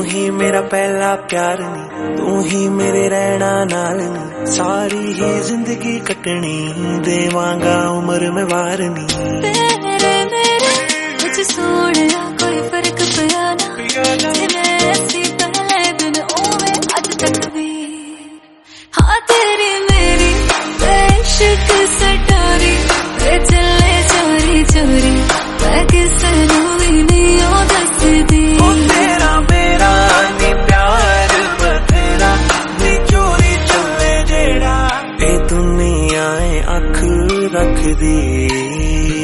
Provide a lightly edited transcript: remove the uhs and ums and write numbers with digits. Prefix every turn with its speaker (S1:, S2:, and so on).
S1: ही मेरा पहला प्यार नी, तू ही मेरे रहना नाल नी, सारी ही जिंदगी कटनी देवांगा उम्र में वार नी।
S2: तेरे मेरे कुछ सोनिया कोई फर्क पिया ना, ऐसी पहले दिन ओवे अज तक भी। हाँ तेरी मेरी इश्क सटारी